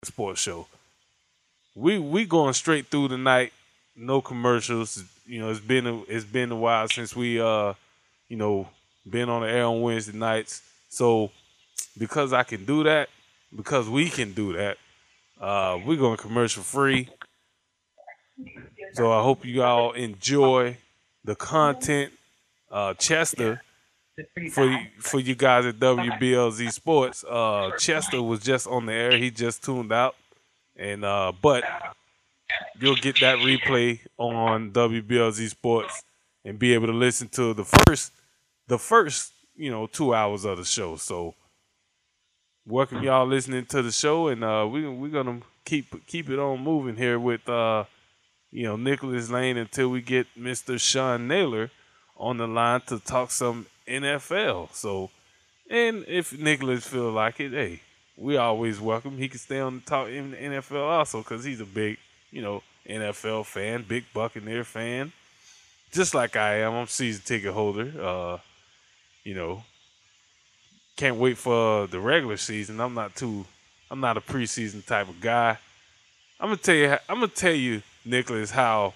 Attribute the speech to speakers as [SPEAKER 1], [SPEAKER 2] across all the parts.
[SPEAKER 1] sports show. We going straight through the night, no commercials. It's been a while since we you know been on the air on Wednesday nights. So because I can do that, because we can do that, we're going commercial free. So I hope you all enjoy the content. Chester, for you guys at WBLZ Sports, Chester was just on the air. He just tuned out, and but you'll get that replay on WBLZ Sports and be able to listen to the first 2 hours of the show. So welcome y'all listening to the show, and we're gonna keep it on moving here with Nicholas Lane until we get Mr. Sean Naylor on the line to talk some NFL. So, and if Nicholas feel like it, hey, we always welcome. He can stay on the talk in the NFL also because he's a big, NFL fan, big Buccaneer fan, just like I am. I'm a season ticket holder. You know, can't wait for the regular season. I'm not a preseason type of guy. I'm gonna tell you, Nicholas, how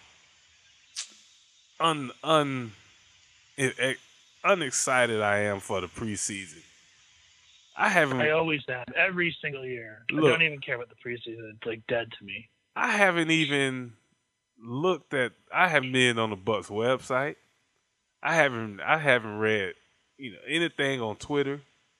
[SPEAKER 1] un un it, it- unexcited I am for the preseason. I
[SPEAKER 2] I
[SPEAKER 1] haven't
[SPEAKER 2] always have every single year. I
[SPEAKER 1] look.
[SPEAKER 2] don't even care about the preseason. It's like dead to me.
[SPEAKER 1] I haven't even looked at. I haven't been on the Bucks website. I haven't read anything on Twitter.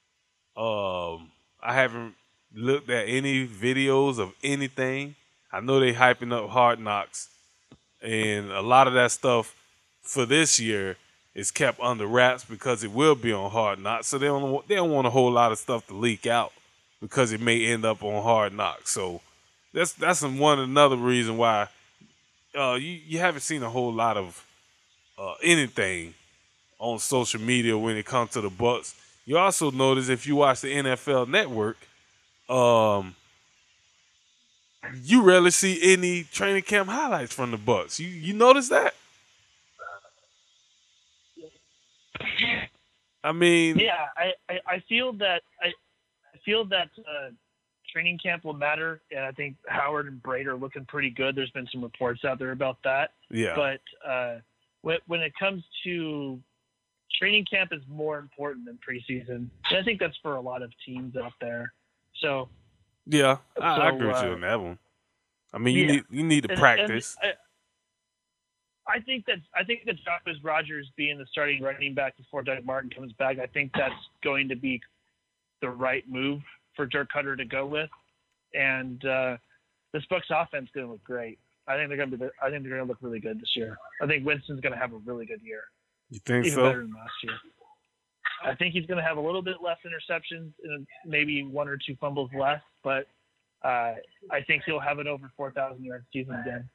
[SPEAKER 1] I haven't looked at any videos of anything. I know they hyping up Hard Knocks, and a lot of that stuff for this year is kept under wraps because it will be on Hard Knocks. So they don't want a whole lot of stuff to leak out because it may end up on Hard Knocks. So that's another reason why you haven't seen a whole lot of anything on social media when it comes to the Bucks. You also notice if you watch the NFL Network, um, you rarely see any training camp highlights from the Bucks. You notice that? I mean,
[SPEAKER 2] Yeah, I feel that I feel that training camp will matter, and I think Howard and Braid are looking pretty good. There's been some reports out there about that.
[SPEAKER 1] yeah,
[SPEAKER 2] But when it comes to training camp is more important than preseason. And I think that's for a lot of teams out there. So
[SPEAKER 1] yeah, I
[SPEAKER 2] so
[SPEAKER 1] agree with you on that one. I mean,
[SPEAKER 2] yeah,
[SPEAKER 1] you need to
[SPEAKER 2] and
[SPEAKER 1] practice.
[SPEAKER 2] I think that Jarvis Rogers being the starting running back before Doug Martin comes back, I think that's going to be the right move for Dirk Cutter to go with. And this Bucks offense is going to look great. I think they're going to look really good this year. I think Winston's going to have a really good year,
[SPEAKER 1] You think
[SPEAKER 2] even
[SPEAKER 1] so?
[SPEAKER 2] better than last year. I think he's going to have a little bit less interceptions and maybe one or two fumbles less, but I think he'll have an over 4,000 yard season again.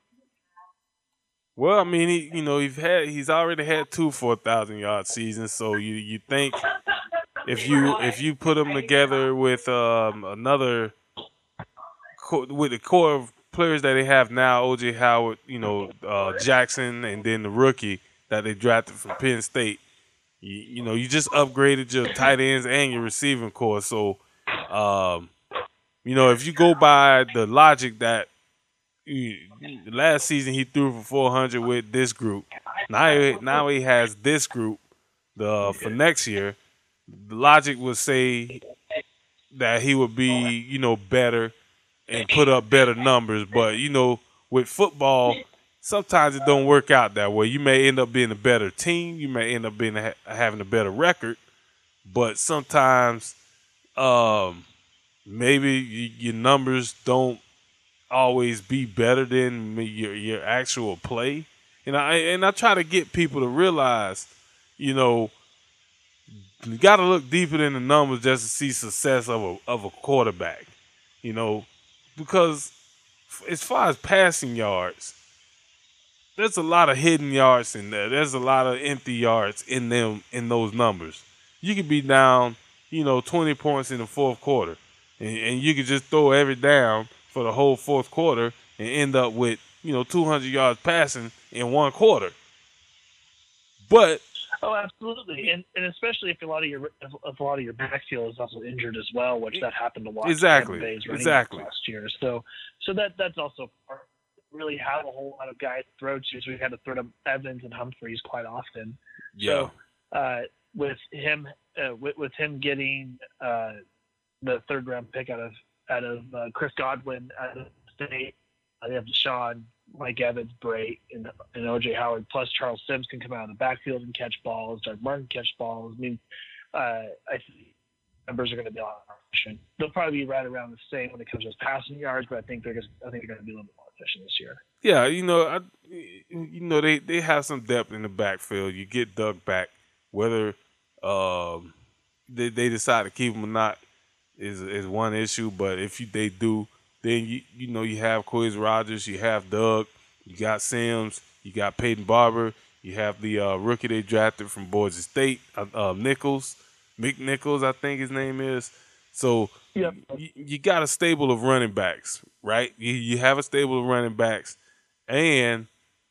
[SPEAKER 1] Well, I mean, he's already had two 4,000 yard seasons, so you think if you put them together with another with the core of players that they have now, OJ Howard, Jackson, and then the rookie that they drafted from Penn State, you just upgraded your tight ends and your receiving core. So, um, if you go by the logic that last season he threw for 400 with this group, now he has this group for next year. The logic would say that he would be, better and put up better numbers. But with football, sometimes it don't work out that way. You may end up being a better team. You may end up having a better record. But sometimes, maybe your numbers don't always be better than your actual play. And I try to get people to realize, you got to look deeper than the numbers just to see success of a quarterback. You know, because as far as passing yards, there's a lot of hidden yards in there. There's a lot of empty yards in those numbers. You could be down, 20 points in the fourth quarter, and you could just throw every down for the whole fourth quarter and end up with 200 yards passing in one quarter. But
[SPEAKER 2] Oh, absolutely, and especially if a lot of your backfield is also injured as well, which that happened a lot to Tampa Bay's running back last year. So that's also part. Really have a whole lot of guys to throw to, so we had to throw to Evans and Humphreys quite often.
[SPEAKER 1] Yeah.
[SPEAKER 2] So with him getting the third round pick out of Chris Godwin out of State, they have Deshaun, Mike Evans, Bray, and OJ Howard, plus Charles Sims can come out of the backfield and catch balls. Doug Martin catch balls. I mean, I think numbers are going to be a lot more efficient. They'll probably be right around the same when it comes to passing yards, but I think they're going to be a little bit more efficient this year.
[SPEAKER 1] Yeah, they have some depth in the backfield. You get Doug back, whether they decide to keep him or not is one issue. But if they do, then you have Quez Rogers, you have Doug, you got Sims, you got Peyton Barber, you have the rookie they drafted from Boise State, Mick Nichols, I think his name is. So
[SPEAKER 2] yep.
[SPEAKER 1] you got a stable of running backs, right? You have a stable of running backs, and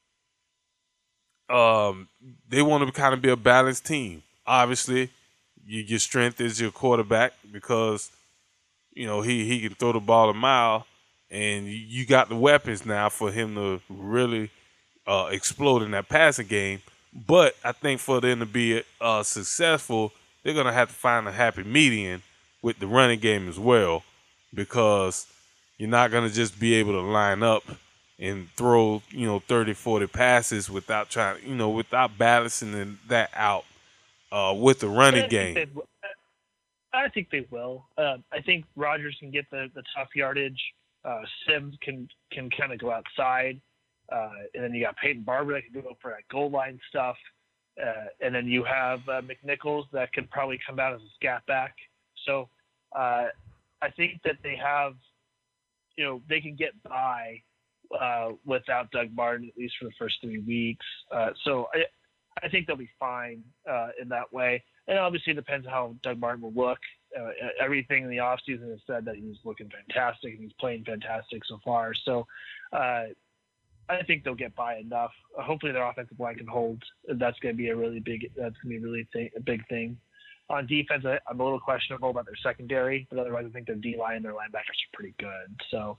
[SPEAKER 1] they want to kind of be a balanced team. Obviously, your strength is your quarterback because he can throw the ball a mile, and you got the weapons now for him to really explode in that passing game. But I think for them to be successful, they're going to have to find a happy median with the running game as well, because you're not going to just be able to line up and throw 30, 40 passes without without balancing that out with the running game.
[SPEAKER 2] I think they will. I think Rodgers can get the tough yardage. Sims can kind of go outside, and then you got Peyton Barber that can go for that goal line stuff, and then you have McNichols that could probably come out as a scat back. So I think that they have, they can get by without Doug Martin at least for the first 3 weeks. So I think they'll be fine in that way. And obviously it depends on how Doug Martin will look. Everything in the offseason has said that he's looking fantastic and he's playing fantastic so far. So I think they'll get by enough. Hopefully their offensive line can hold. That's going to be a big thing. On defense, I'm a little questionable about their secondary, but otherwise I think their D-line and their linebackers are pretty good. So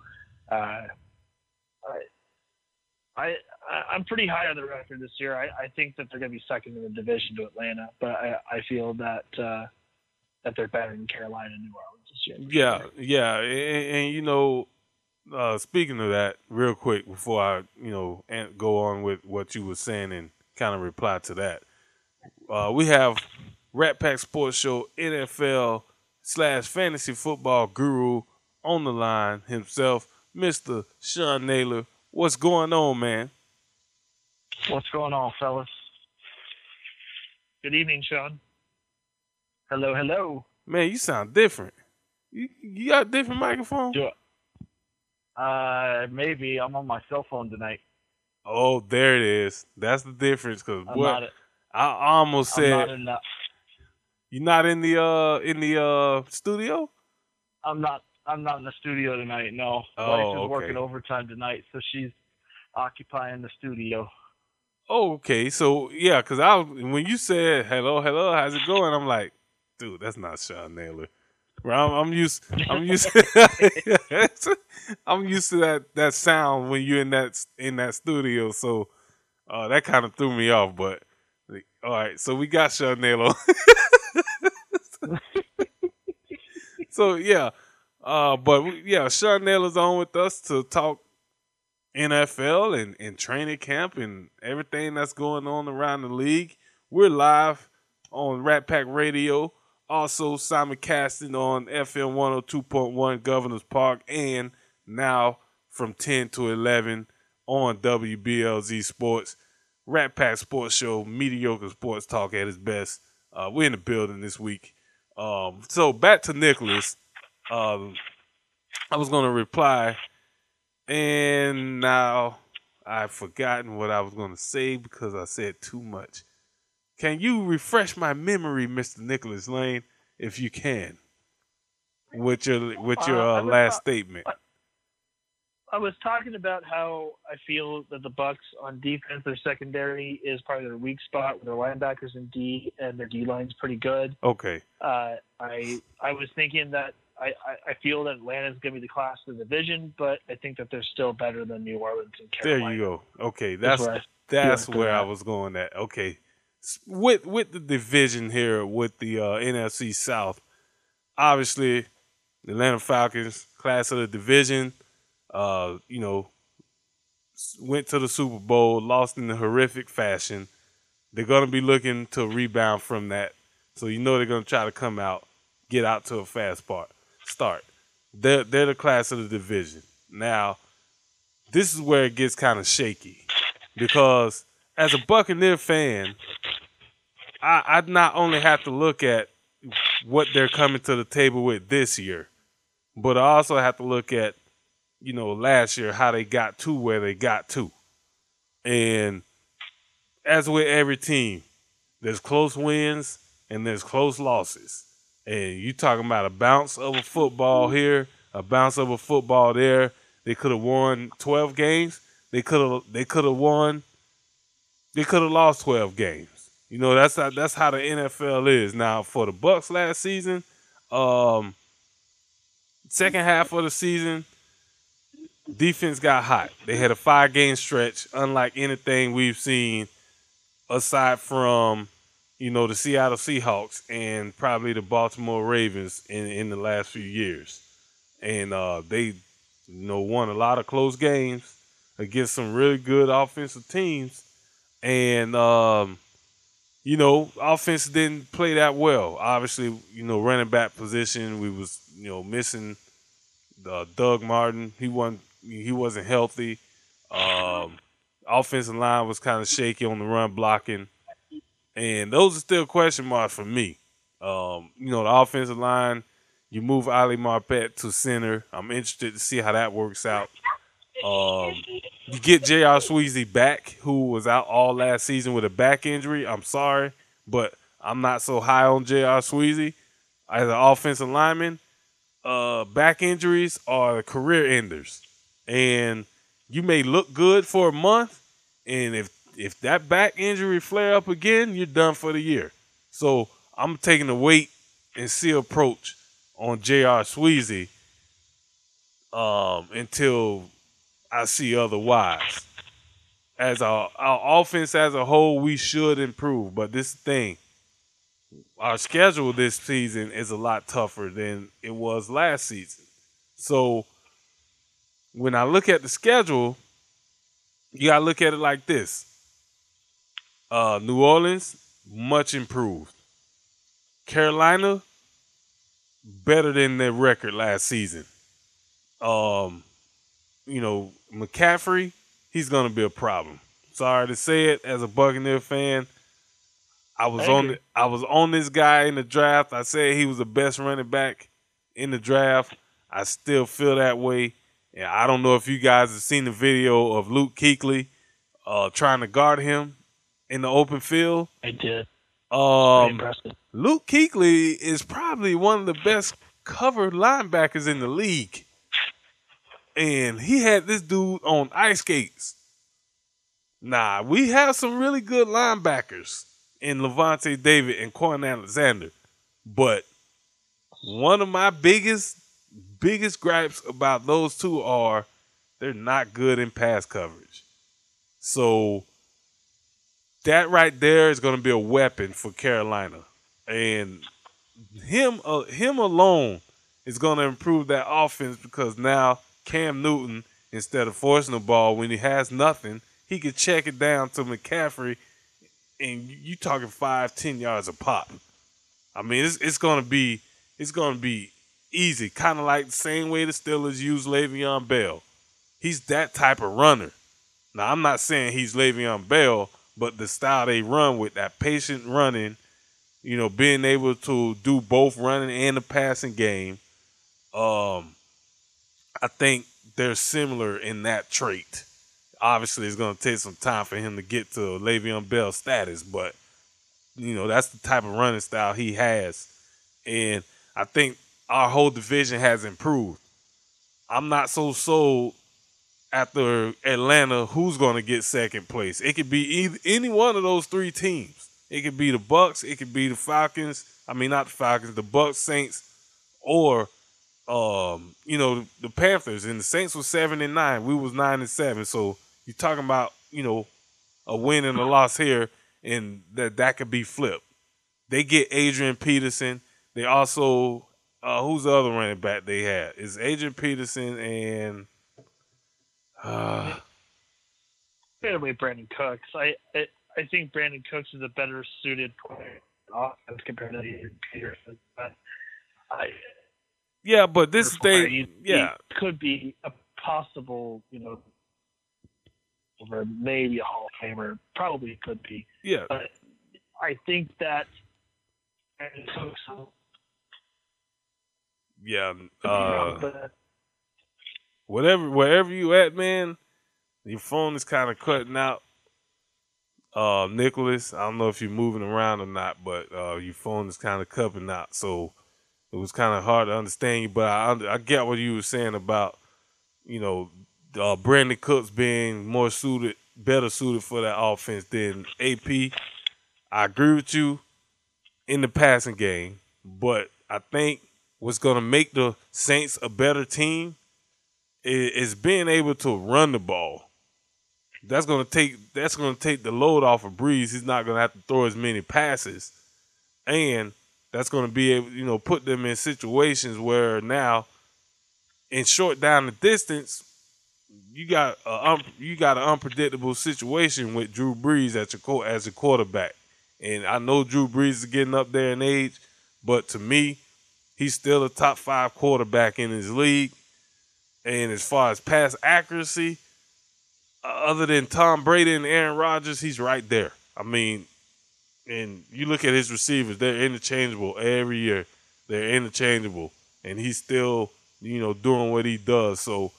[SPEAKER 2] I'm pretty high on the record this year. I think that they're going to be second in the division to Atlanta, but I feel that they're better than Carolina and New Orleans this year.
[SPEAKER 1] Yeah. And speaking of that, real quick before I go on with what you were saying and kind of reply to that, we have Rat Pack Sports Show NFL/fantasy football guru on the line himself, Mr. Sean Naylor. What's going on, man?
[SPEAKER 3] What's going on, fellas?
[SPEAKER 2] Good evening, Sean.
[SPEAKER 3] Hello, hello.
[SPEAKER 1] Man, you sound different. You got a different microphone?
[SPEAKER 3] Maybe. I'm on my cell phone tonight.
[SPEAKER 1] Oh, there it is. That's the difference. Cause I almost said you're not in the studio.
[SPEAKER 3] I'm not in the studio tonight. No, wife is working overtime tonight, so she's occupying the studio.
[SPEAKER 1] Oh, okay. So yeah, because when you said hello, how's it going? I'm like, dude, that's not Sean Naylor. I'm used to that sound when you're in that studio. So that kind of threw me off. But all right, so we got Sean Naylor. So yeah. Sean Naylor's on with us to talk NFL and training camp and everything that's going on around the league. We're live on Rat Pack Radio, also simulcasting on FM 102.1 Governors Park, and now from 10 to 11 on WBLZ Sports. Rat Pack Sports Show, mediocre sports talk at its best. We're in the building this week. So back to Nicholas. I was going to reply, and now I've forgotten what I was going to say because I said too much. Can you refresh my memory, Mr. Nicholas Lane, if you can, with your last statement?
[SPEAKER 2] I was talking about how I feel that the Bucs on defense, their secondary is probably their weak spot with their linebackers in D, and their D line's pretty good.
[SPEAKER 1] Okay.
[SPEAKER 2] I was thinking that I feel that Atlanta's going to be the class of the division, but I think that they're still better than New Orleans and Carolina.
[SPEAKER 1] There you go. Okay, that's where I was going at. Okay, with the division here with the NFC South, obviously the Atlanta Falcons, class of the division, went to the Super Bowl, lost in a horrific fashion. They're going to be looking to rebound from that. So they're going to try to come out, get out to a fast start. They're the class of the division. Now, this is where it gets kind of shaky because as a Buccaneer fan, I not only have to look at what they're coming to the table with this year, but I also have to look at, last year, how they got to where they got to. And as with every team, there's close wins and there's close losses. And you talking about a bounce of a football here, a bounce of a football there. They could have won 12 games. They could have won. They could have lost 12 games. That's how the NFL is. Now for the Bucs last season, second half of the season, defense got hot. They had a 5-game stretch, unlike anything we've seen aside from, the Seattle Seahawks and probably the Baltimore Ravens in the last few years. And they, won a lot of close games against some really good offensive teams. And, offense didn't play that well. Obviously, running back position, we was, missing Doug Martin. He wasn't healthy. Offensive line was kind of shaky on the run blocking. And those are still question marks for me. The offensive line, you move Ali Marpet to center. I'm interested to see how that works out. You get J.R. Sweezy back, who was out all last season with a back injury. I'm sorry, but I'm not so high on J.R. Sweezy as an offensive lineman. Back injuries are career enders. And you may look good for a month, and if that back injury flare up again, you're done for the year. So I'm taking a wait and see approach on J.R. Sweezy until I see otherwise. As our offense as a whole, we should improve. But this thing, our schedule this season is a lot tougher than it was last season. So when I look at the schedule, you got to look at it like this. New Orleans, much improved. Carolina, better than their record last season. McCaffrey, he's going to be a problem. Sorry to say it, as a Buccaneer fan, I was on this guy in the draft. I said he was the best running back in the draft. I still feel that way. And I don't know if you guys have seen the video of Luke Kuechly trying to guard him in the open field.
[SPEAKER 2] I did.
[SPEAKER 1] Impressive. Luke Kuechly is probably one of the best covered linebackers in the league. And he had this dude on ice skates. Nah, we have some really good linebackers in Levante David and Quan Alexander. But one of my biggest gripes about those two are they're not good in pass coverage. So that right there is going to be a weapon for Carolina. And him alone is going to improve that offense because now Cam Newton, instead of forcing the ball when he has nothing, he could check it down to McCaffrey, and you talking 5-10 yards a pop. I mean, it's going to be easy, kind of like the same way the Steelers use Le'Veon Bell. He's that type of runner. Now, I'm not saying he's Le'Veon Bell, but the style they run with, that patient running, being able to do both running and the passing game, I think they're similar in that trait. Obviously, it's going to take some time for him to get to Le'Veon Bell status, but, that's the type of running style he has. And I think our whole division has improved. I'm not so sold after Atlanta, who's going to get second place? It could be any one of those three teams. It could be the Bucks. It could be the Falcons. I mean, not the Falcons, the Bucks, Saints, or the Panthers. And the Saints was 7-9. We was 9-7. So you're talking about a win and a loss here, and that could be flipped. They get Adrian Peterson. They also who's the other running back they had? It's Adrian Peterson and
[SPEAKER 2] Away Brandon Cooks. I think Brandon Cooks is a better suited player offense compared to Adrian Peterson.
[SPEAKER 1] But this thing,
[SPEAKER 2] he could be a possible, maybe a Hall of Famer. Probably could be.
[SPEAKER 1] Yeah.
[SPEAKER 2] But I think that Brandon Cooks.
[SPEAKER 1] Yeah. Wherever you at, man, your phone is kind of cutting out. Nicholas, I don't know if you're moving around or not, but your phone is kind of cutting out. So it was kind of hard to understand you, but I get what you were saying about, Brandon Cooks being better suited for that offense than AP. I agree with you in the passing game, but I think what's going to make the Saints a better team is being able to run the ball. That's going to take the load off of Breeze. He's not going to have to throw as many passes, and that's going to be able, put them in situations where now, in short down the distance, you got an unpredictable situation with Drew Brees as a quarterback. And I know Drew Brees is getting up there in age, but to me, he's still a top 5 quarterback in his league. And as far as pass accuracy, other than Tom Brady and Aaron Rodgers, he's right there. I mean, and you look at his receivers, they're interchangeable every year. They're interchangeable. And he's still, doing what he does. So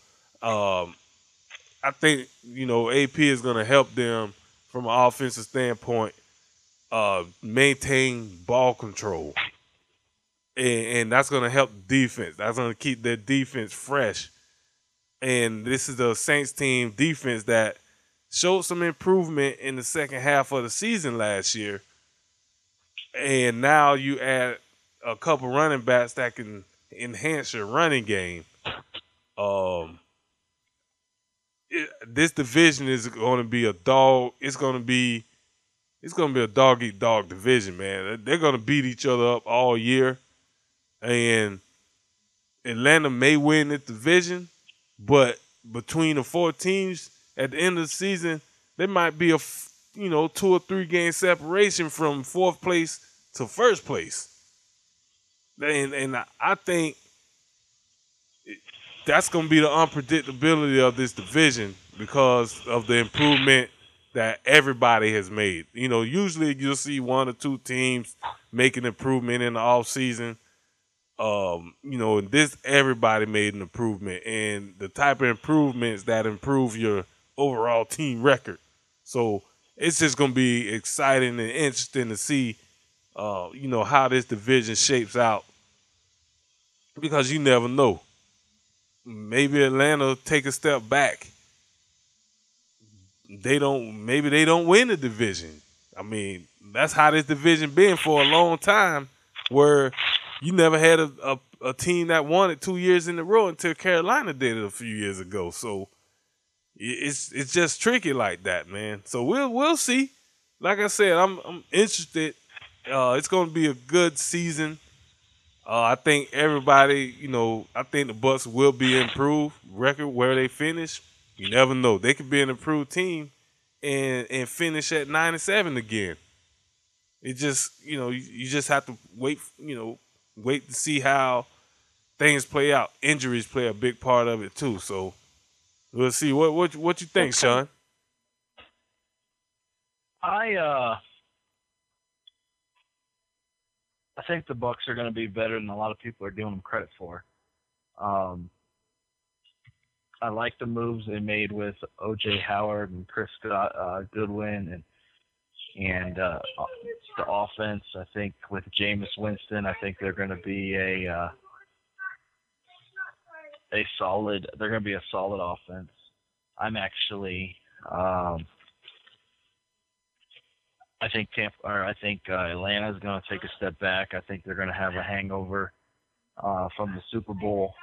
[SPEAKER 1] I think, AP is going to help them from an offensive standpoint maintain ball control. And that's going to help the defense. That's going to keep their defense fresh. And this is the Saints team defense that showed some improvement in the second half of the season last year. And now you add a couple running backs that can enhance your running game. This division is going to be a dog. It's going to be a dog-eat-dog division, man. They're going to beat each other up all year. And Atlanta may win this division, but between the 4 teams at the end of the season, there might be a 2 or 3 game separation from 4th place to 1st place. And I think that's going to be the unpredictability of this division because of the improvement that everybody has made. Usually you'll see 1 or 2 teams make an improvement in the offseason. This everybody made an improvement, and the type of improvements that improve your overall team record. So it's just going to be exciting and interesting to see, how this division shapes out, because you never know. Maybe Atlanta take a step back. Maybe they don't win the division. I mean, that's how this division been for a long time, where you never had a team that won it 2 years in a row until Carolina did it a few years ago. So it's just tricky like that, man. So we'll see. Like I said, I'm interested. It's going to be a good season. I think everybody, I think the Bucks will be improved record where they finish. You never know. They could be an improved team and finish at 9-7 again. It just, you just have to wait to see how things play out. Injuries play a big part of it too. So we'll see. What you think, Sean?
[SPEAKER 3] I think the Bucks are going to be better than a lot of people are giving them credit for. I like the moves they made with O.J. Howard and Chris Goodwin and the offense. I think with Jameis Winston, I think they're going to be a solid offense. I'm actually I think Atlanta is going to take a step back. I think they're going to have a hangover from the Super Bowl,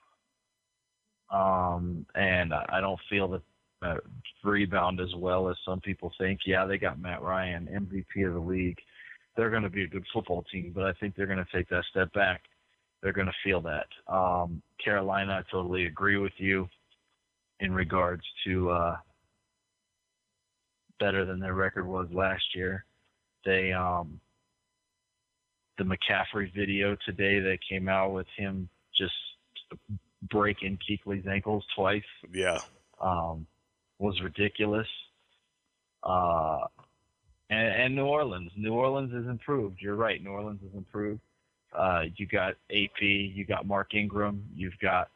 [SPEAKER 3] and I don't feel that rebound as well as some people think. Yeah, they got Matt Ryan, MVP of the league. They're going to be a good football team, but I think they're going to take that step back. They're going to feel that. Carolina, I totally agree with you in regards to better than their record was last year. They the McCaffrey video today that came out with him just breaking Kuechly's ankles twice.
[SPEAKER 1] Yeah.
[SPEAKER 3] Was ridiculous. And New Orleans. New Orleans has improved. You're right. New Orleans has improved. You got AP. You got Mark Ingram. You've got,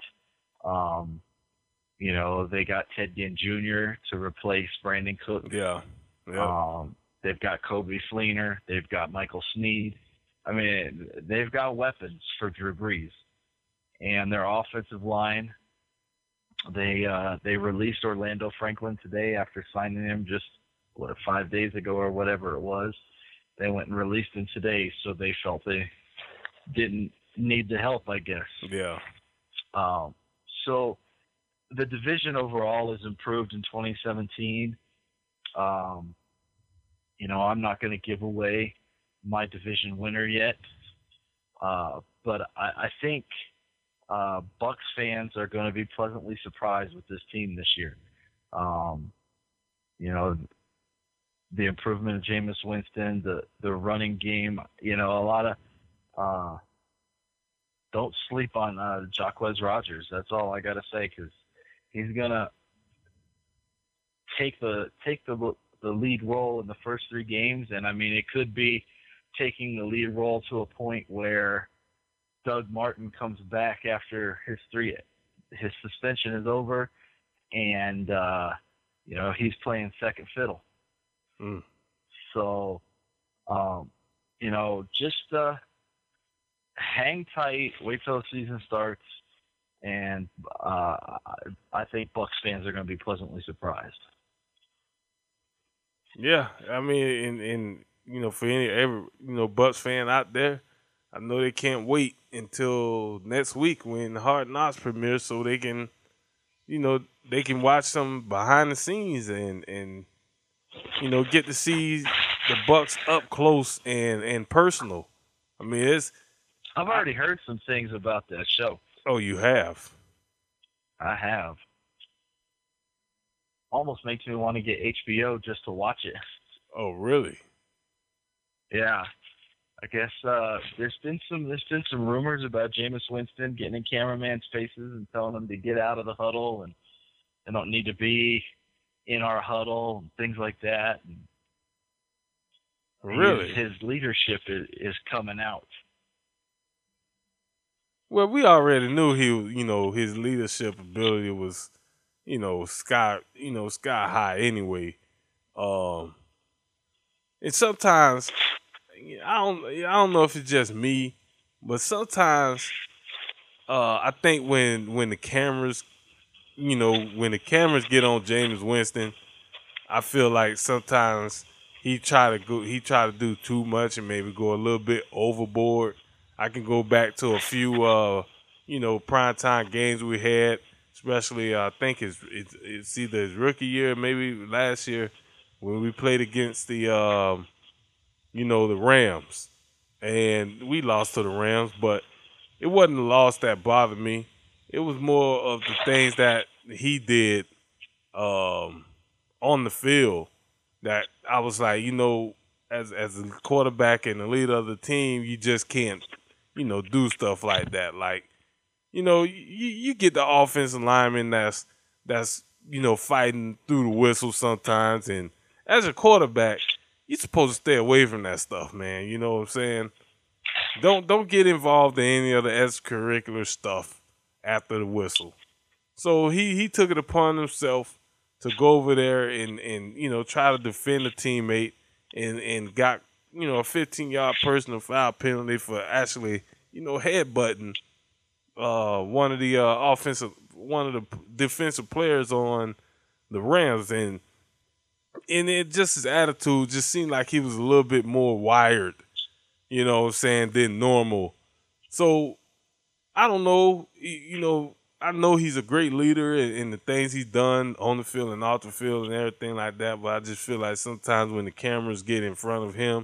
[SPEAKER 3] they got Ted Ginn Jr. to replace Brandon Cooks.
[SPEAKER 1] Yeah.
[SPEAKER 3] They've got Kobe Fleener. They've got Michael Sneed. I mean, they've got weapons for Drew Brees. And their offensive line, they released Orlando Franklin today after signing him just 5 days ago or whatever it was. They went and released him today, so they felt they didn't need the help, I guess.
[SPEAKER 1] Yeah.
[SPEAKER 3] So the division overall has improved in 2017. I'm not going to give away my division winner yet, but I think Bucs fans are going to be pleasantly surprised with this team this year. The improvement of Jameis Winston, the running game, a lot of don't sleep on Jacquizz Rodgers. That's all I got to say, because he's going to take the lead role in the first 3 games. And, I mean, it could be taking the lead role to a point where Doug Martin comes back after his suspension is over, and, he's playing second fiddle.
[SPEAKER 1] Mm.
[SPEAKER 3] So, just hang tight, wait till the season starts, and I think Bucs fans are going to be pleasantly surprised.
[SPEAKER 1] Yeah, I mean, and for every Bucs fan out there, I know they can't wait until next week when Hard Knocks premieres, so they can, they can watch some behind the scenes and get to see the Bucs up close and personal. I mean,
[SPEAKER 3] I've already heard some things about that show.
[SPEAKER 1] Oh, you have?
[SPEAKER 3] I have. Almost makes me want to get HBO just to watch it.
[SPEAKER 1] Oh, really?
[SPEAKER 3] Yeah. I guess there's been some rumors about Jameis Winston getting in cameraman's faces and telling them to get out of the huddle and they don't need to be in our huddle and things like that. And
[SPEAKER 1] really?
[SPEAKER 3] His leadership is coming out.
[SPEAKER 1] Well, we already knew his leadership ability was, sky high anyway. And sometimes I don't know if it's just me, but sometimes I think when the cameras, when the cameras get on Jameis Winston, I feel like sometimes he try to do too much and maybe go a little bit overboard. I can go back to a few primetime games we had, especially I think it's either his rookie year, maybe last year, when we played against the the Rams, and we lost to the Rams, but it wasn't the loss that bothered me. It was more of the things that he did on the field that I was like, as a quarterback and the leader of the team, you just can't, do stuff like that. Like, you get the offensive lineman that's fighting through the whistle sometimes, and as a quarterback, you're supposed to stay away from that stuff, man. You know what I'm saying? Don't get involved in any other extracurricular stuff after the whistle. So he took it upon himself to go over there and try to defend a teammate and got a 15-yard personal foul penalty for actually headbutting one of the defensive players on the Rams, and it just his attitude just seemed like he was a little bit more wired, you know what I'm saying, than normal. So I don't know, I know he's a great leader in the things he's done on the field and off the field and everything like that, but I just feel like sometimes when the cameras get in front of him,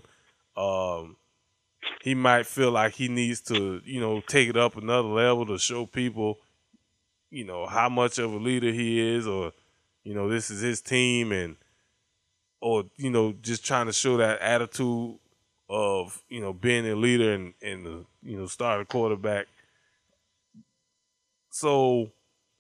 [SPEAKER 1] he might feel like he needs to, take it up another level to show people, how much of a leader he is, or, this is his team, or just trying to show that attitude of, being a leader and the starting quarterback. So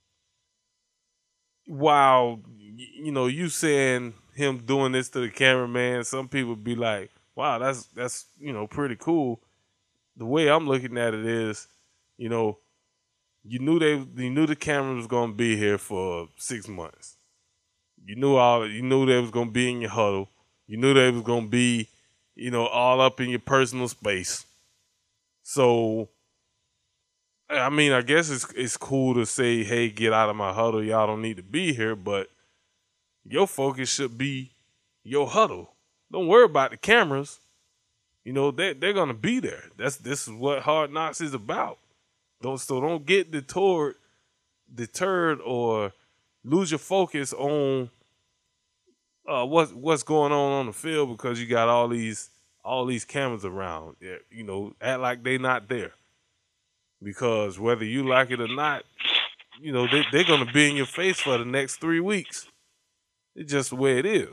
[SPEAKER 1] while, you saying him doing this to the cameraman, some people be like, wow, that's pretty cool. The way I'm looking at it is, you knew the camera was gonna be here for 6 months. You knew they was gonna be in your huddle. You knew they was gonna be, all up in your personal space. So, I mean, I guess it's cool to say, hey, get out of my huddle. Y'all don't need to be here, but your focus should be your huddle. Don't worry about the cameras. They're gonna be there. This is what Hard Knocks is about. Don't get deterred or lose your focus on what's going on the field because you got all these cameras around. Yeah, act like they not there. Because whether you like it or not, they're gonna be in your face for the next 3 weeks. It's just the way it is.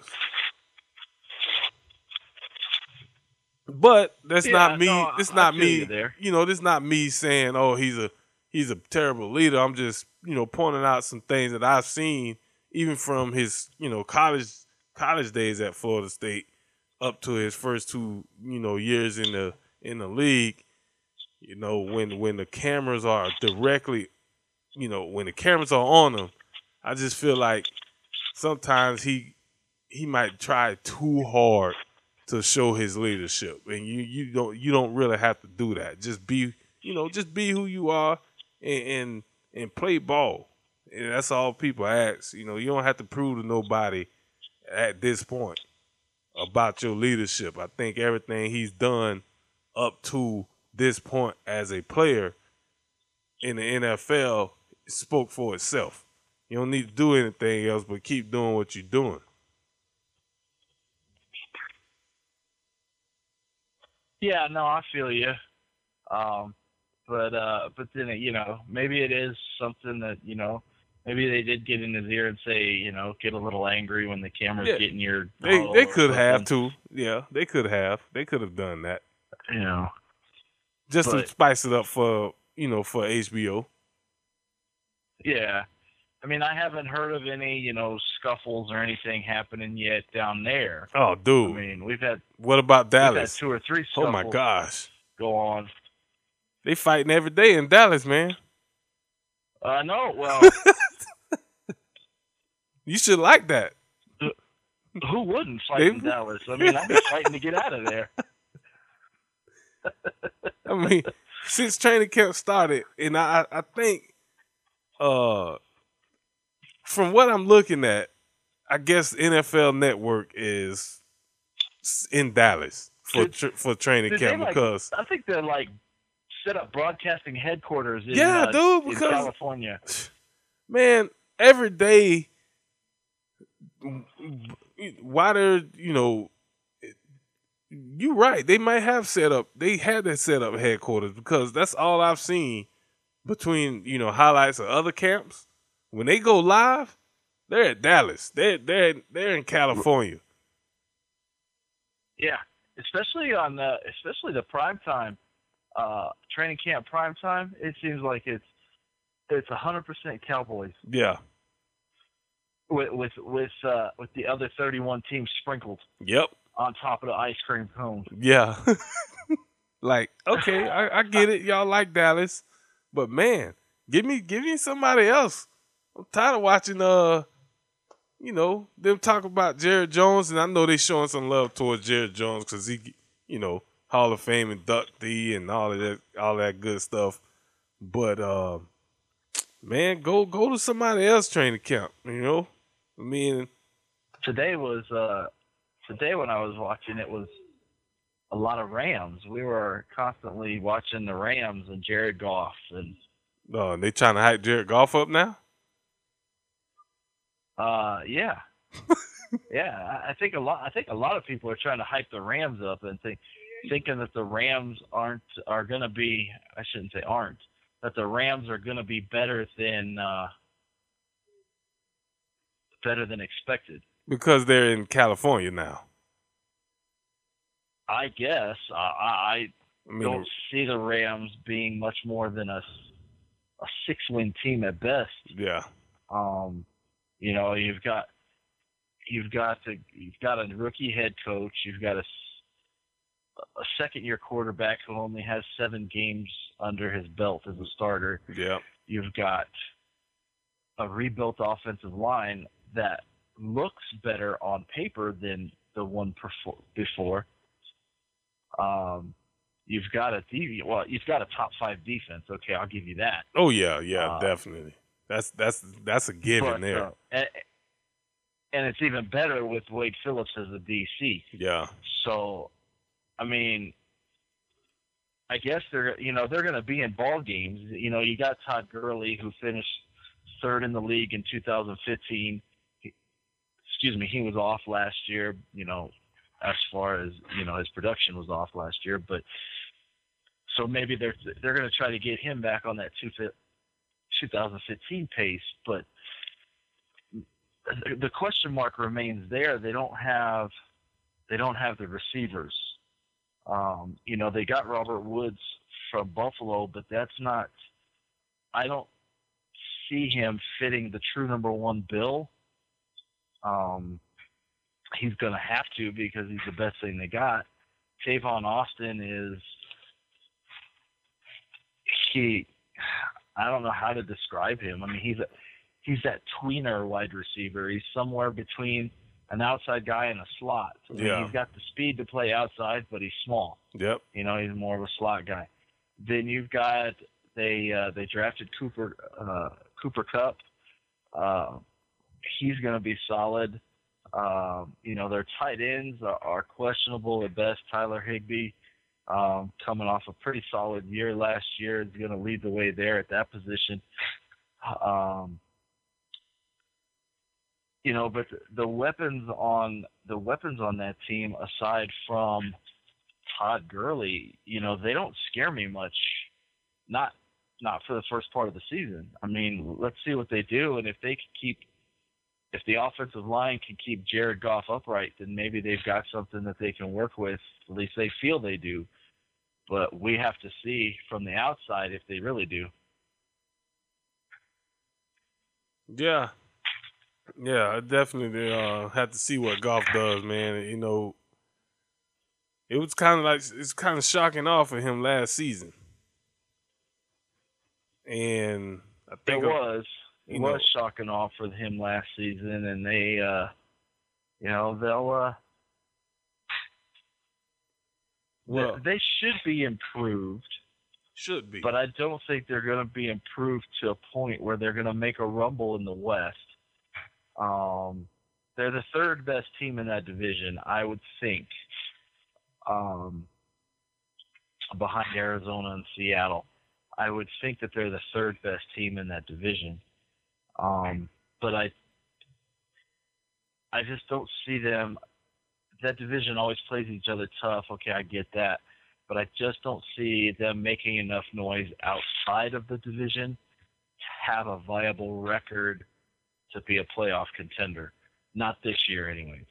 [SPEAKER 1] But that's not me.
[SPEAKER 3] No,
[SPEAKER 1] it's not me.
[SPEAKER 3] There.
[SPEAKER 1] This not me saying, "Oh, he's a terrible leader." I'm just, pointing out some things that I've seen, even from his, college days at Florida State, up to his first 2, years in the league. When the cameras are directly, when the cameras are on him, I just feel like sometimes he might try too hard to show his leadership, and you don't really have to do that. Just be who you are and play ball. And that's all people ask. You don't have to prove to nobody at this point about your leadership. I think everything he's done up to this point as a player in the NFL spoke for itself. You don't need to do anything else but keep doing what you're doing.
[SPEAKER 3] Yeah, no, I feel you. But then, maybe it is something that, maybe they did get in his ear and say, get a little angry when the camera's getting your.
[SPEAKER 1] They could have too. Yeah, they could have. They could have done that. Just to spice it up for HBO.
[SPEAKER 3] Yeah. I mean, I haven't heard of any, scuffles or anything happening yet down there.
[SPEAKER 1] Oh, dude.
[SPEAKER 3] I mean, we've had.
[SPEAKER 1] What about Dallas?
[SPEAKER 3] We've had 2 or 3 scuffles.
[SPEAKER 1] Oh my gosh.
[SPEAKER 3] Go on.
[SPEAKER 1] They fighting every day in Dallas, man.
[SPEAKER 3] No, well.
[SPEAKER 1] You should like that.
[SPEAKER 3] Who wouldn't fight in Dallas? I mean, I'm just fighting to get out of there.
[SPEAKER 1] I mean, since training camp started, and I think, from what I'm looking at, I guess NFL Network is in Dallas for training camp because
[SPEAKER 3] I think they're set up broadcasting headquarters in, in California.
[SPEAKER 1] Man, every day, why they're you're right. They might have they had that set up headquarters because that's all I've seen between, highlights of other camps. When they go live, they're at Dallas. They're in California.
[SPEAKER 3] Yeah, especially the primetime, training camp primetime. It seems like it's 100% Cowboys.
[SPEAKER 1] Yeah.
[SPEAKER 3] With the other 31 teams sprinkled.
[SPEAKER 1] Yep.
[SPEAKER 3] On top of the ice cream cone.
[SPEAKER 1] Yeah. Okay, I get it. Y'all like Dallas, but man, give me somebody else. I'm tired of watching them talk about Jared Jones, and I know they showing some love towards Jared Jones because he, Hall of Fame inductee and all that good stuff. But man, go to somebody else training camp. I mean,
[SPEAKER 3] today when I was watching, it was a lot of Rams. We were constantly watching the Rams and Jared Goff, and
[SPEAKER 1] they trying to hype Jared Goff up now.
[SPEAKER 3] yeah, yeah. I think a lot of people are trying to hype the Rams up and thinking that the Rams are going to be. I shouldn't say aren't. That the Rams are going to be better than expected.
[SPEAKER 1] Because they're in California now.
[SPEAKER 3] I guess I don't see the Rams being much more than a 6-win team at best.
[SPEAKER 1] Yeah.
[SPEAKER 3] You've got a rookie head coach. You've got a second-year quarterback who only has 7 games under his belt as a starter.
[SPEAKER 1] Yeah.
[SPEAKER 3] You've got a rebuilt offensive line that looks better on paper than the one before. You've got you've got a top 5 defense. Okay, I'll give you that.
[SPEAKER 1] Oh yeah, definitely. That's a given there.
[SPEAKER 3] And it's even better with Wade Phillips as a DC.
[SPEAKER 1] Yeah.
[SPEAKER 3] So, I mean, I guess they're going to be in ball games. You got Todd Gurley, who finished 3rd in the league in 2015. He was off last year. As far as his production was off last year, but so maybe they're going to try to get him back on that 2015 pace. But the question mark remains there. They don't have the receivers. They got Robert Woods from Buffalo, but that's not. I don't see him fitting the true number 1 bill. He's going to have to because he's the best thing they got. Tavon Austin I don't know how to describe him. I mean, he's that tweener wide receiver. He's somewhere between an outside guy and a slot. I mean, he's got the speed to play outside, but he's small.
[SPEAKER 1] Yep.
[SPEAKER 3] He's more of a slot guy. Then you've got they drafted Cooper Kupp. He's going to be solid. Their tight ends are questionable at best. Tyler Higbee, coming off a pretty solid year last year, is going to lead the way there at that position. But the weapons on that team, aside from Todd Gurley, they don't scare me much. Not for the first part of the season. I mean, let's see what they do, and if the offensive line can keep Jared Goff upright, then maybe they've got something that they can work with. At least they feel they do. But we have to see from the outside if they really do.
[SPEAKER 1] Yeah. Yeah, I definitely have to see what Goff does, man. It was it's kind of shocking off of him last season. And I think
[SPEAKER 3] it was shocking off for him last season, and they, they should be improved.
[SPEAKER 1] Should be.
[SPEAKER 3] But I don't think they're going to be improved to a point where they're going to make a rumble in the West. They're the 3rd best team in that division, I would think, behind Arizona and Seattle. I would think that they're the 3rd best team in that division. But I just don't see them. That division always plays each other tough. Okay, I get that. But I just don't see them making enough noise outside of the division to have a viable record to be a playoff contender. Not this year, anyways.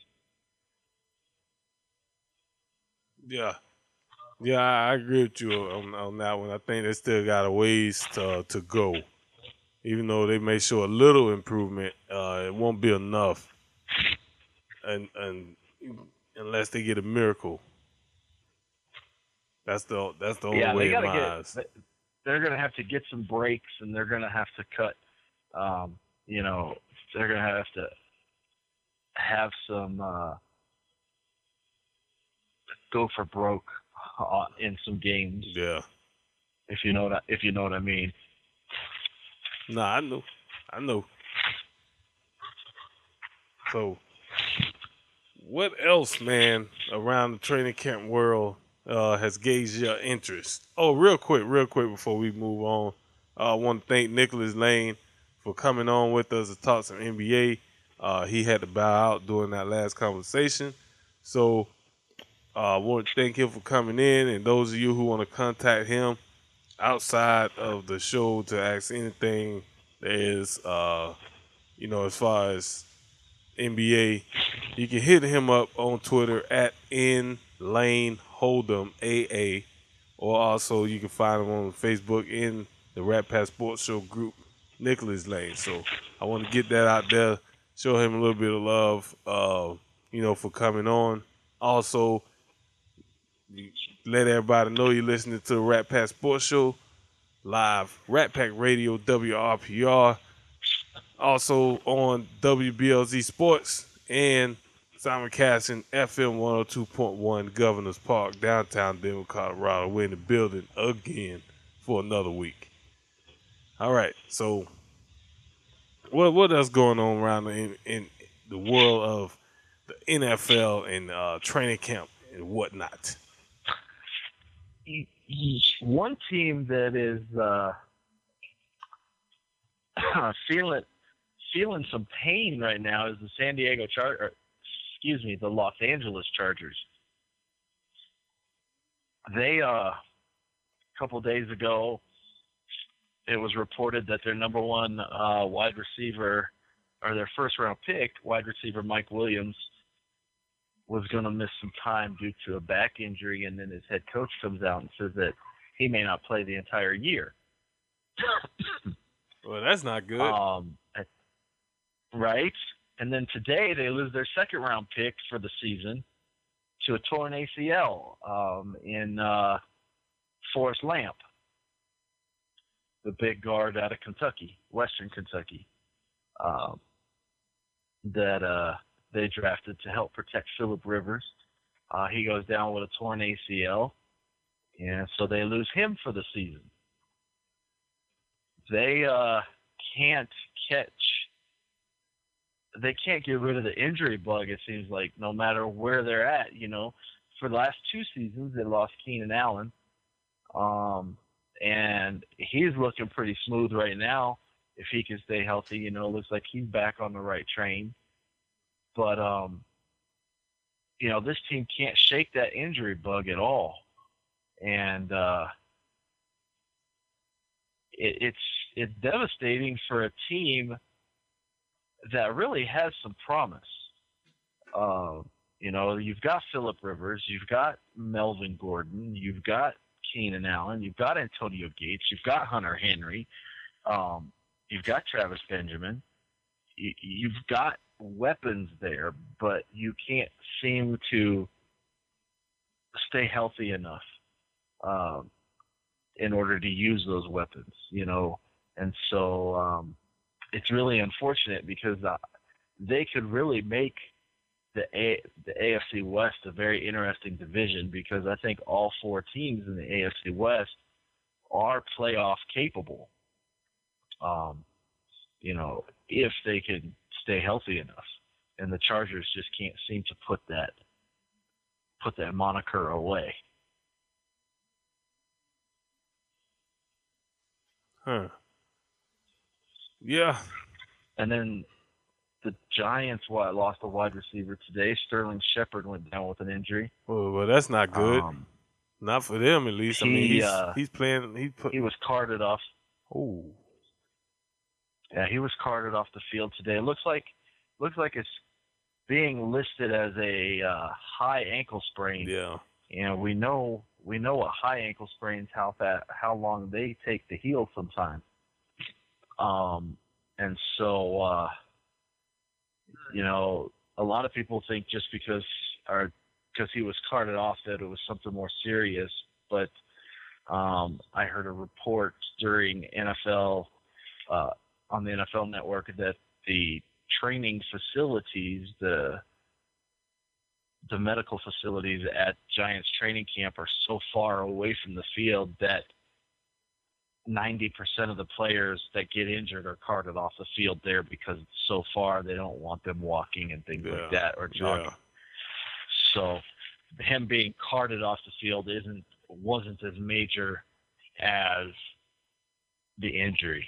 [SPEAKER 1] Yeah. Yeah, I agree with you on that one. I think they still got a ways to go. Even though they may show a little improvement, it won't be enough, and unless they get a miracle. That's the only way in my eyes.
[SPEAKER 3] They're going to have to get some breaks, and they're going to have to cut. They're going to have some go for broke in some games.
[SPEAKER 1] Yeah.
[SPEAKER 3] If you know what I mean.
[SPEAKER 1] No, I know. So, what else, man, around the training camp world has gauged your interest? Oh, real quick before we move on, I want to thank Nicholas Lane for coming on with us to talk some NBA. He had to bow out during that last conversation. So, I want to thank him for coming in, and those of you who want to contact him outside of the show to ask anything that is, as far as NBA, you can hit him up on Twitter at NLaneHold'em or also you can find him on Facebook in the Rat Pack Sports Show group, Nicholas Lane. So I want to get that out there, show him a little bit of love, for coming on. Also, let everybody know you're listening to the Rat Pack Sports Show live, Rat Pack Radio, WRPR. Also on WBLZ Sports and simulcasting FM 102.1 Governors Park, downtown Denver, Colorado. We're in the building again for another week. All right, so what else going on around in the world of the NFL and training camp and whatnot?
[SPEAKER 3] One team that is feeling some pain right now is the the Los Angeles Chargers. They a couple days ago, it was reported that their number one wide receiver, or their first round pick, wide receiver Mike Williams, was going to miss some time due to a back injury, and then his head coach comes out and says that he may not play the entire year.
[SPEAKER 1] Well, that's not good.
[SPEAKER 3] Right? And then today they lose their second round pick for the season to a torn ACL in Forrest Lamp, the big guard out of Kentucky, Western Kentucky, that they drafted to help protect Phillip Rivers. He goes down with a torn ACL, and so they lose him for the season. They can't get rid of the injury bug, it seems like, no matter where they're at. For the last two seasons, they lost Keenan Allen, and he's looking pretty smooth right now. If he can stay healthy, looks like he's back on the right train. But, this team can't shake that injury bug at all. And it's devastating for a team that really has some promise. You've got Phillip Rivers, you've got Melvin Gordon, you've got Keenan Allen, you've got Antonio Gates, you've got Hunter Henry, you've got Travis Benjamin, you've got weapons there, but you can't seem to stay healthy enough in order to use those weapons, and so it's really unfortunate because they could really make the AFC West a very interesting division, because I think all four teams in the AFC West are playoff capable, if they can stay healthy enough. And the Chargers just can't seem to put that moniker away.
[SPEAKER 1] Huh. Yeah.
[SPEAKER 3] And then the Giants lost a wide receiver today. Sterling Shepard went down with an injury.
[SPEAKER 1] Well, that's not good. Not for them, at least. He's playing.
[SPEAKER 3] He was carted off.
[SPEAKER 1] Oh.
[SPEAKER 3] Yeah, he was carted off the field today. It looks like it's being listed as a high ankle sprain.
[SPEAKER 1] Yeah.
[SPEAKER 3] And we know a high ankle sprains how long they take to heal sometimes. And so a lot of people think just because he was carted off that it was something more serious. But I heard a report during NFL on the NFL Network that the training facilities, the medical facilities at Giants training camp are so far away from the field that 90% of the players that get injured are carted off the field there because so far they don't want them walking and things like that or jogging.
[SPEAKER 1] Yeah.
[SPEAKER 3] So him being carted off the field wasn't as major as the injury.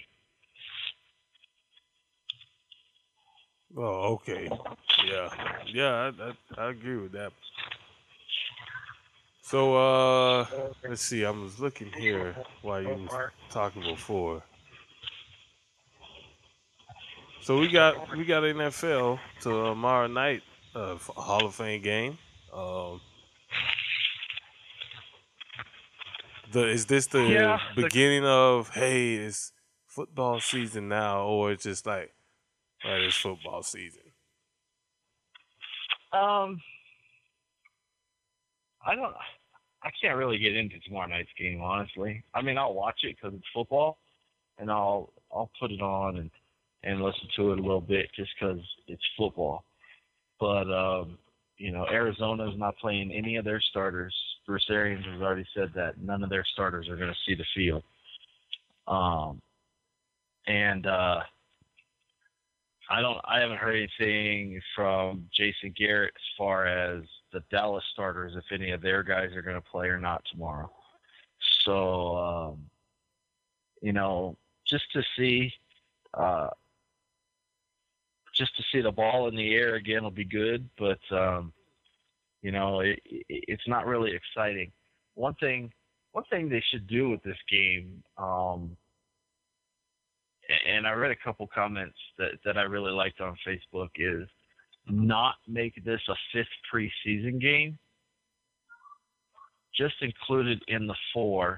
[SPEAKER 1] Oh, okay. Yeah. I agree with that. So let's see. I was looking here while you was talking before. So we got NFL tomorrow night, Hall of Fame game. Um, is this the beginning of, hey, it's football season now, or it's just like, right, it's football season?
[SPEAKER 3] I can't really get into tomorrow night's game, honestly. I mean, I'll watch it because it's football, and I'll put it on and listen to it a little bit just because it's football. But Arizona's not playing any of their starters. Bruce Arians has already said that none of their starters are going to see the field. I haven't heard anything from Jason Garrett as far as the Dallas starters, if any of their guys are going to play or not tomorrow. So, just to see the ball in the air again will be good, but it's not really exciting. One thing they should do with this game, and I read a couple comments that I really liked on Facebook, is not make this a fifth preseason game. Just include it in the 4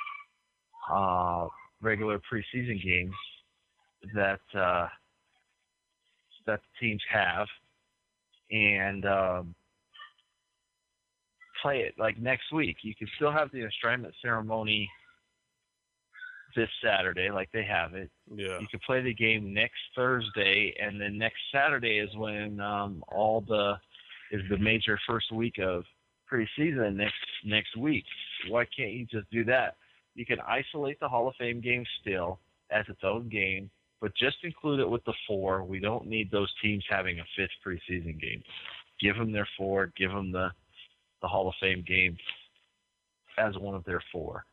[SPEAKER 3] regular preseason games that the teams have, and play it like next week. You can still have the enshrinement ceremony this Saturday, like they have it.
[SPEAKER 1] Yeah.
[SPEAKER 3] You can play the game next Thursday, and then next Saturday is when the major first week of preseason next week. Why can't you just do that? You can isolate the Hall of Fame game still as its own game, but just include it with the 4. We don't need those teams having a fifth preseason game. Give them their 4. Give them the Hall of Fame game as one of their 4.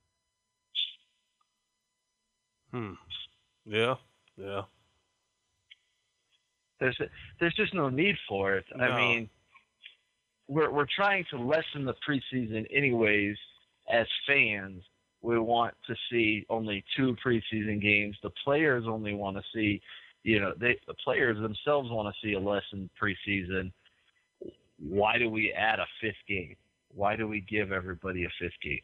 [SPEAKER 1] Yeah.
[SPEAKER 3] There's just no need for it.
[SPEAKER 1] No.
[SPEAKER 3] I mean, we're trying to lessen the preseason anyways. As fans, we want to see only 2 preseason games. The players only want to see, the players themselves want to see a lessened preseason. Why do we add a 5th game? Why do we give everybody a 5th game?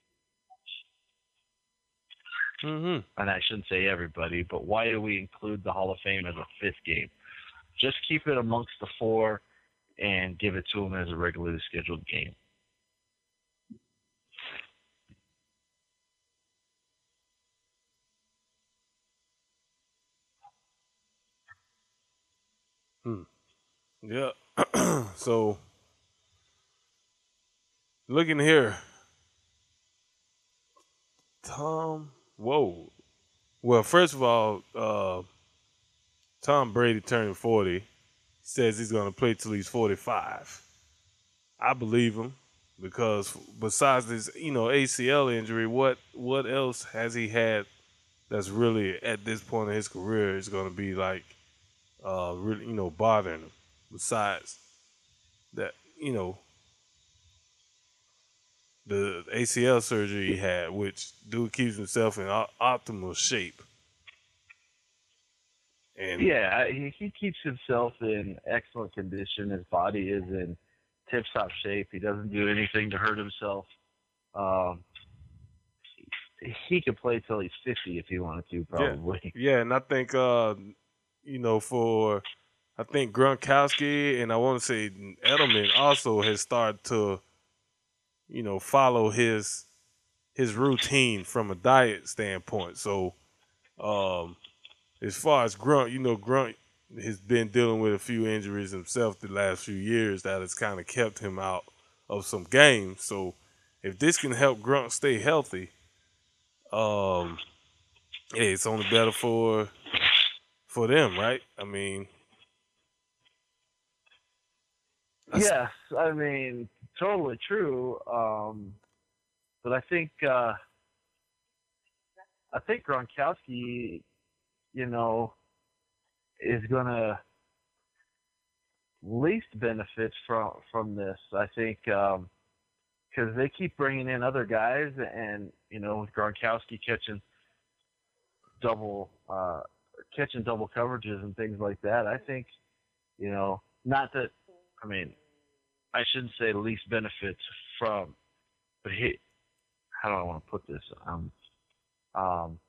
[SPEAKER 1] Mm-hmm.
[SPEAKER 3] And I shouldn't say everybody, but why do we include the Hall of Fame as a 5th game? Just keep it amongst the 4 and give it to them as a regularly scheduled game.
[SPEAKER 1] Yeah. So, looking here, Tom. Whoa. Well, first of all, Tom Brady turning 40. Says he's going to play till he's 45. I believe him because besides this, ACL injury, what else has he had that's really at this point in his career is going to be like, really, bothering him? Besides that, the ACL surgery he had, which dude keeps himself in optimal shape. And
[SPEAKER 3] yeah, he keeps himself in excellent condition. His body is in tip-top shape. He doesn't do anything to hurt himself. He could play till he's 50 if he wanted to, probably.
[SPEAKER 1] Yeah, and I think, I think Gronkowski and I want to say Edelman also has started to, follow his routine from a diet standpoint. So, as far as Grunt, Grunt has been dealing with a few injuries himself the last few years that has kind of kept him out of some games. So, if this can help Grunt stay healthy, Um, hey, it's only better for them, right? I mean,
[SPEAKER 3] Yes, I mean, totally true. But I think Gronkowski, you know, is gonna least benefit from this. I think because they keep bringing in other guys, and with Gronkowski double uh, catching double coverages and things like that. I think not that. I mean, I shouldn't say least benefits from, but how do I want to put this? Um,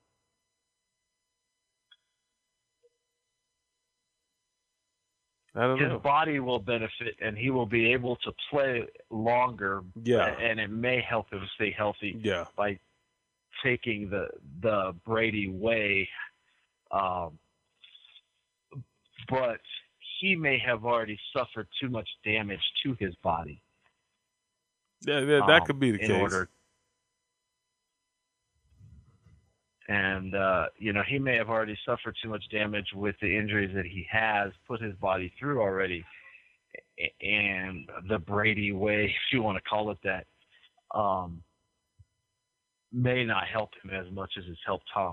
[SPEAKER 1] I don't
[SPEAKER 3] his
[SPEAKER 1] know.
[SPEAKER 3] body will benefit, and he will be able to play longer.
[SPEAKER 1] Yeah.
[SPEAKER 3] And it may help him stay healthy
[SPEAKER 1] Yeah.
[SPEAKER 3] by taking the Brady way. Um, but he may have already suffered too much damage to his body.
[SPEAKER 1] Yeah, that could be the
[SPEAKER 3] In
[SPEAKER 1] case.
[SPEAKER 3] order, and he may have already suffered too much damage with the injuries that he has put his body through already, and the Brady way, if you want to call it that, may not help him as much as it's helped Tom.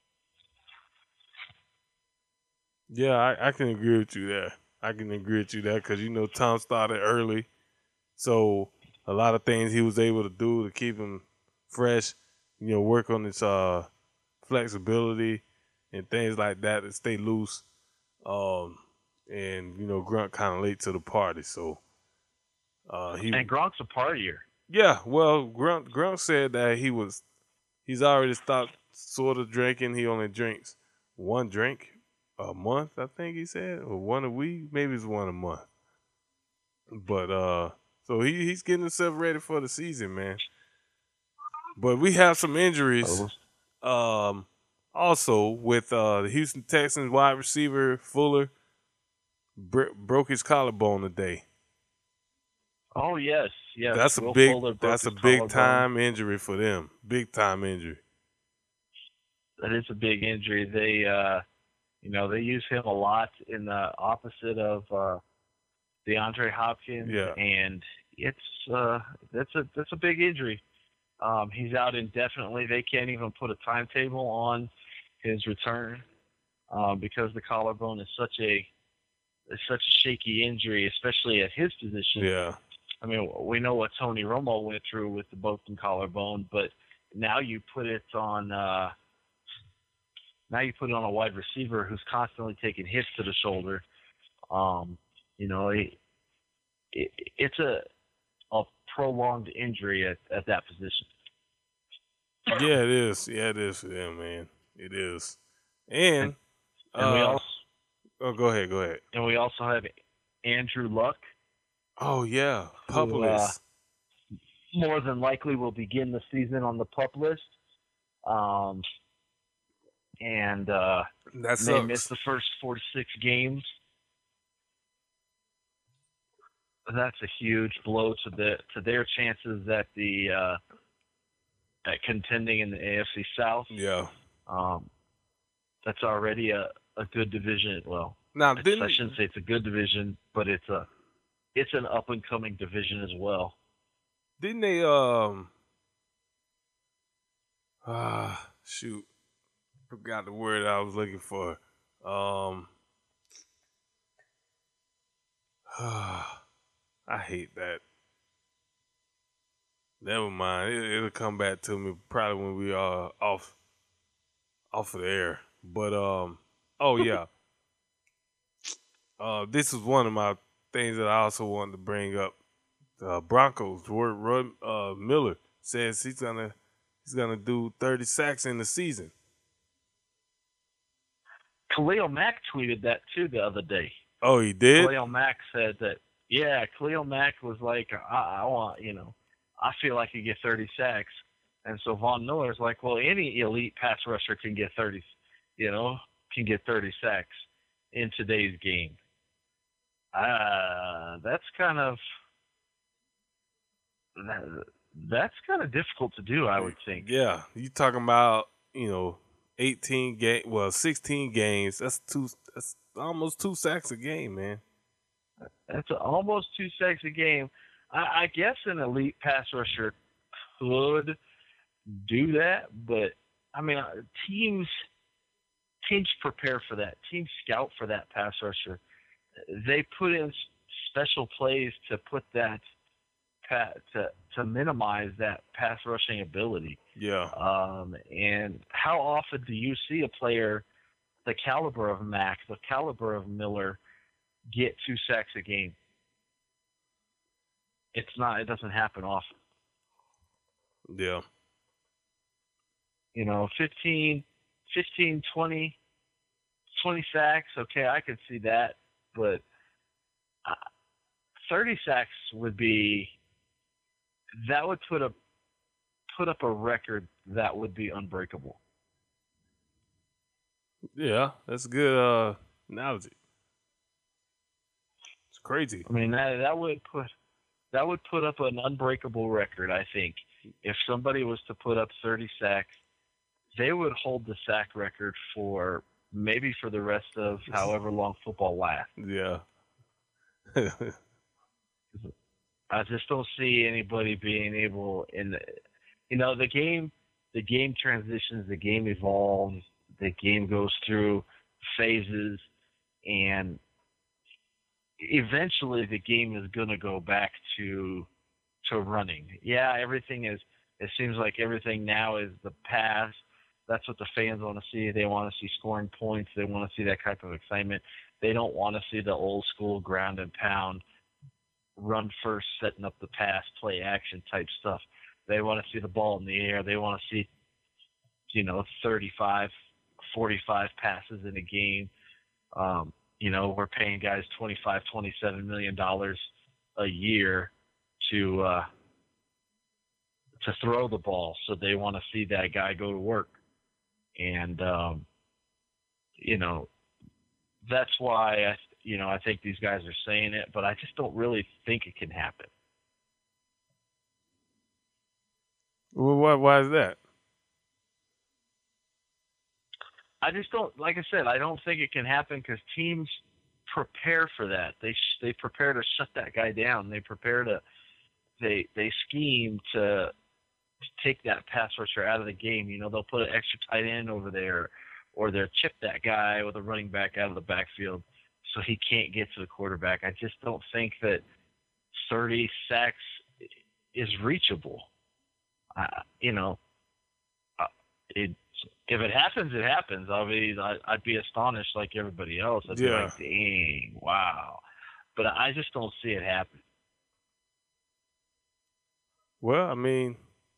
[SPEAKER 1] Yeah, I can agree with you there. I can agree with you there because Tom started early, so a lot of things he was able to do to keep him fresh. Work on his flexibility and things like that to stay loose. And Grunt kind of late to the party, so
[SPEAKER 3] And Gronk's a partier.
[SPEAKER 1] yeah. Well, Grunt said that he's already stopped sort of drinking. He only drinks one drink a month, I think he said, or one a week. Maybe it's one a month. But so he's getting himself ready for the season, man. But we have some injuries. Also with the Houston Texans wide receiver Fuller broke his collarbone today.
[SPEAKER 3] Oh yes.
[SPEAKER 1] That's
[SPEAKER 3] Will Fuller broke
[SPEAKER 1] that's a
[SPEAKER 3] his
[SPEAKER 1] big
[SPEAKER 3] collarbone.
[SPEAKER 1] time injury for them. Big time injury.
[SPEAKER 3] That is a big injury. They use him a lot in the opposite of DeAndre Hopkins,
[SPEAKER 1] Yeah.
[SPEAKER 3] and that's a big injury. He's out indefinitely. They can't even put a timetable on his return because the collarbone is such a shaky injury, especially at his position.
[SPEAKER 1] Yeah.
[SPEAKER 3] I mean, we know what Tony Romo went through with the broken collarbone, but now you put it on a wide receiver who's constantly taking hits to the shoulder. It's a prolonged injury at that position.
[SPEAKER 1] Yeah, it is. Yeah, it is for them, man. It is. And
[SPEAKER 3] we also
[SPEAKER 1] go ahead.
[SPEAKER 3] And we also have Andrew Luck.
[SPEAKER 1] Oh yeah,
[SPEAKER 3] pup
[SPEAKER 1] list.
[SPEAKER 3] More than likely will begin the season on the pup list. And may miss the first 4 to 6 games. That's a huge blow to their chances at at contending in the AFC South.
[SPEAKER 1] Yeah.
[SPEAKER 3] That's already a good division. Well,
[SPEAKER 1] now
[SPEAKER 3] I shouldn't say it's a good division, but it's an up and coming division as well.
[SPEAKER 1] Didn't they shoot, forgot the word I was looking for. I hate that. Never mind. It'll come back to me probably when we are off of the air. But oh yeah. This is one of my things that I also wanted to bring up. Broncos. Roy Miller says he's gonna do 30 sacks in the season.
[SPEAKER 3] Khalil Mack tweeted that too the other day.
[SPEAKER 1] Oh, he did?
[SPEAKER 3] Khalil Mack said that. Yeah, Khalil Mack was like, I want, I feel like he get 30 sacks, and so Von Miller's like, well, any elite pass rusher can get 30 sacks in today's game. That's kind of that's kind of difficult to do, I would think.
[SPEAKER 1] Yeah, you talking about 16 games. That's almost 2 sacks a game, man.
[SPEAKER 3] That's almost 2 sacks a game. I guess an elite pass rusher could do that, but I mean, teams prepare for that. Teams scout for that pass rusher. They put in special plays to put that to minimize that pass rushing ability.
[SPEAKER 1] Yeah.
[SPEAKER 3] And how often do you see a player the caliber of Mack, the caliber of Miller, get 2 sacks a game? It doesn't happen often.
[SPEAKER 1] Yeah.
[SPEAKER 3] 15, 20 sacks, okay, I could see that, but 30 sacks would put up a record that would be unbreakable.
[SPEAKER 1] Yeah, that's a good analogy. It's crazy.
[SPEAKER 3] I mean, that would put up an unbreakable record, I think. If somebody was to put up 30 sacks, they would hold the sack record for the rest of however long football lasts.
[SPEAKER 1] Yeah.
[SPEAKER 3] I just don't see anybody being able the game transitions, the game evolves, the game goes through phases, and eventually the game is going to go back to running. Yeah, it seems like everything now is the pass. That's what the fans want to see. They want to see scoring points. They want to see that type of excitement. They don't want to see the old school ground and pound, run first, setting up the pass, play action type stuff. They want to see the ball in the air. They want to see, 35, 45 passes in a game. We're paying guys $25, $27 million a year to throw the ball, so they want to see that guy go to work. And that's why I think these guys are saying it, but I just don't really think it can happen.
[SPEAKER 1] Well, why is that?
[SPEAKER 3] I just don't, like I said, I don't think it can happen because teams prepare for that. They prepare to shut that guy down. They prepare to they scheme to take that pass rusher out of the game. They'll put an extra tight end over there, or they'll chip that guy with a running back out of the backfield so he can't get to the quarterback. I just don't think that 30 sacks is reachable. If it happens, it happens. I'd be astonished like everybody else. I'd be like, dang, wow. But I just don't see it happen.
[SPEAKER 1] Well, I mean,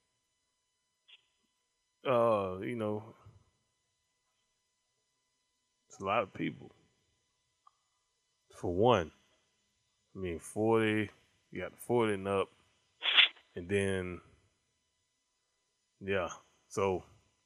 [SPEAKER 1] it's a lot of people. For one, 40, you got 40 and up, and then, yeah, so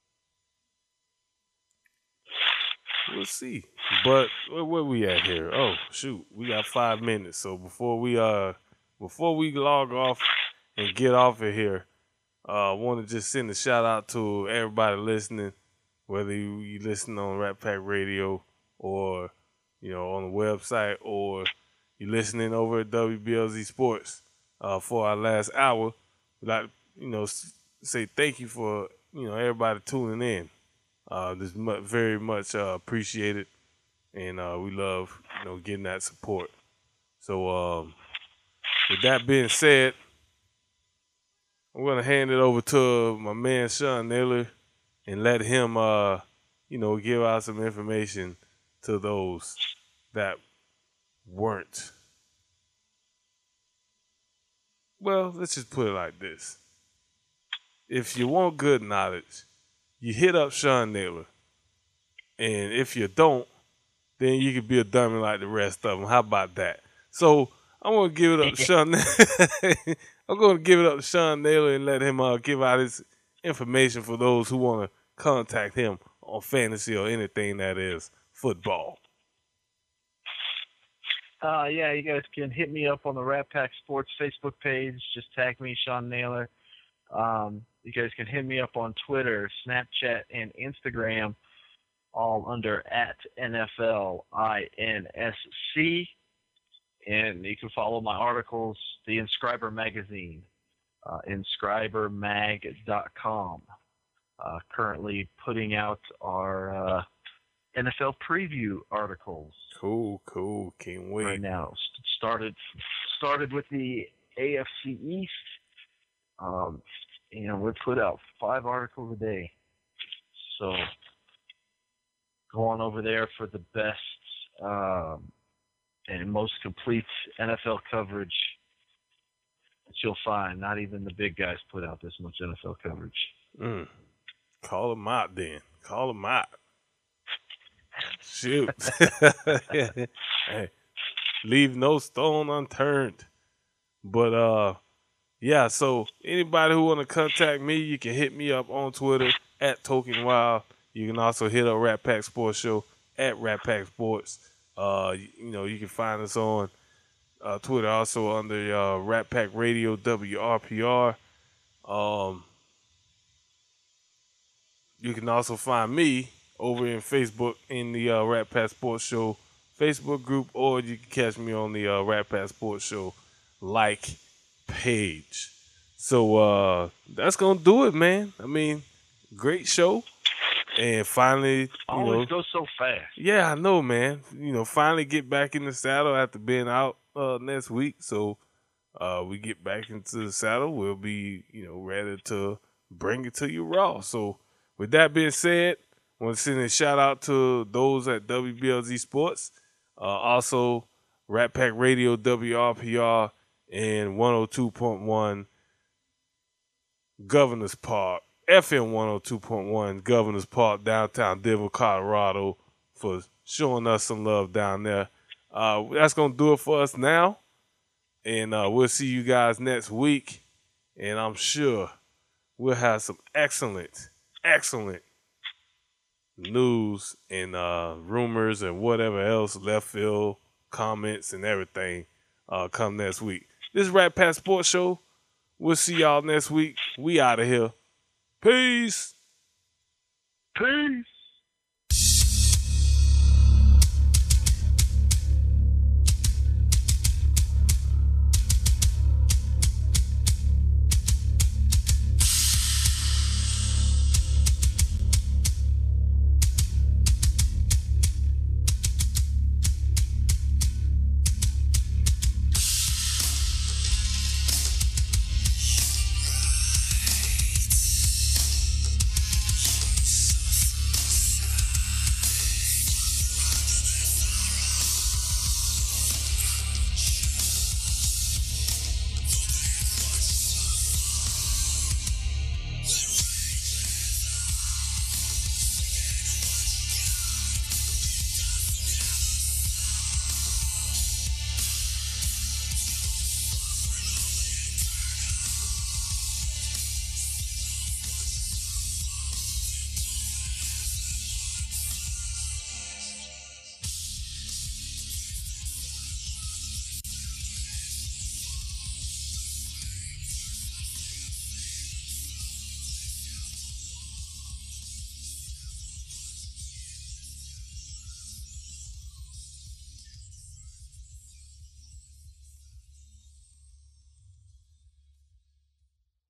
[SPEAKER 1] we'll see. But where we at here? Oh, shoot, we got 5 minutes. So before we log off and get off of here, I want to just send a shout out to everybody listening, whether you listen on Rat Pack Radio or on the website, or you're listening over at WBLZ Sports for our last hour. We'd like say thank you for everybody tuning in. This very much appreciated, and we love getting that support. So with that being said, I'm gonna hand it over to my man Sean Naylor and let him give out some information to those that weren't. Well, let's just put it like this. If you want good knowledge, you hit up Sean Naylor. And if you don't, then you can be a dummy like the rest of them. How about that? So I'm going to give it up to Sean I'm going to give it up to Sean Naylor and let him give out his information for those who want to contact him on fantasy or anything that is football.
[SPEAKER 3] You guys can hit me up on the Rat Pack Sports Facebook page. Just tag me, Sean Naylor. You guys can hit me up on Twitter, Snapchat, and Instagram, all under @NFLINSC. And you can follow my articles, the Inscriber magazine, inscribermag.com. Currently putting out our NFL preview articles.
[SPEAKER 1] Cool. Can't wait.
[SPEAKER 3] Right now, started with the AFC East. We put out 5 articles a day. So go on over there for the best and most complete NFL coverage that you'll find. Not even the big guys put out this much NFL coverage.
[SPEAKER 1] Call them out then. Call them out. Shoot. Hey, leave no stone unturned. But yeah, so anybody who want to contact me, you can hit me up on Twitter @TokenWild. You can also hit up Rat Pack Sports Show @Rat Pack Sports. You can find us on Twitter also under Rat Pack Radio WRPR. You can also find me over in Facebook in the Rat Pack Sports Show Facebook group, or you can catch me on the Rat Pack Sports Show page. So that's gonna do it, man. I mean, great show, and finally,
[SPEAKER 3] always goes so fast.
[SPEAKER 1] Yeah, I know, man. Finally get back in the saddle after being out next week. So we get back into the saddle. We'll be ready to bring it to you raw. So with that being said, I want to send a shout out to those at WBLZ Sports, also Rat Pack Radio WRPR. And 102.1 Governors Park, FM 102.1 Governors Park, downtown Denver, Colorado, for showing us some love down there. That's going to do it for us now. And we'll see you guys next week. And I'm sure we'll have some excellent news and rumors and whatever else, left field comments and everything come next week. This is Rat Pack Sports Show. We'll see y'all next week. We out of here. Peace.
[SPEAKER 3] Peace.